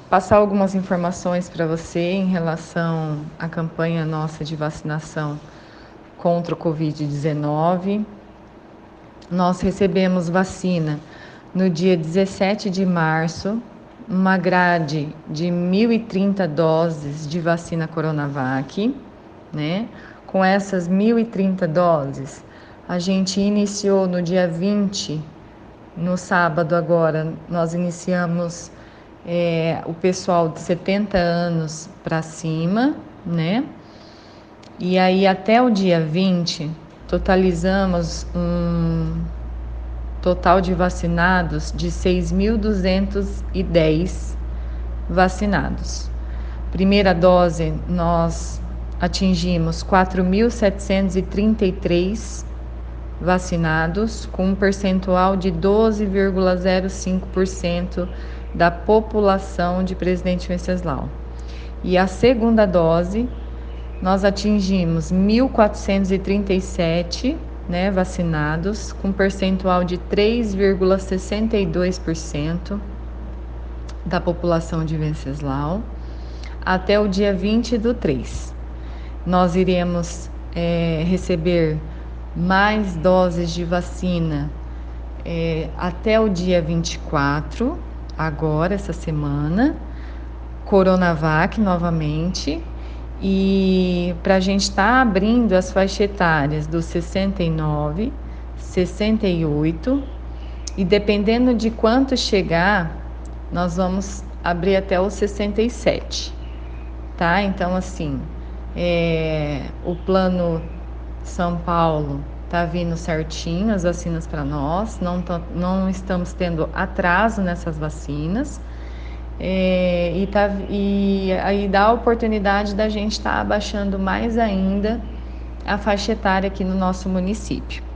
passar algumas informações para você em relação à campanha nossa de vacinação contra o Covid-19. Nós recebemos vacina no dia 17 de março, uma grade de 1.030 doses de vacina Coronavac, né? Com essas 1.030 doses, a gente iniciou no dia 20, no sábado agora, nós iniciamos o pessoal de 70 anos para cima, né? E aí até o dia 20, totalizamos um total de vacinados de 6.210 vacinados. Primeira dose, nós atingimos 4.733 vacinados, com um percentual de 12,05% da população de Presidente Venceslau. E a segunda dose, nós atingimos 1.437 vacinados, com percentual de 3,62% da população de Venceslau, até o dia 20/3. Nós iremos receber mais doses de vacina até o dia 24, agora, essa semana, Coronavac novamente, e para a gente estar abrindo as faixas etárias dos 69, 68, e dependendo de quanto chegar, nós vamos abrir até os 67, tá? Então, assim, o plano São Paulo tá vindo certinho, as vacinas para nós, não estamos tendo atraso nessas vacinas, e aí dá a oportunidade da gente estar abaixando mais ainda a faixa etária aqui no nosso município.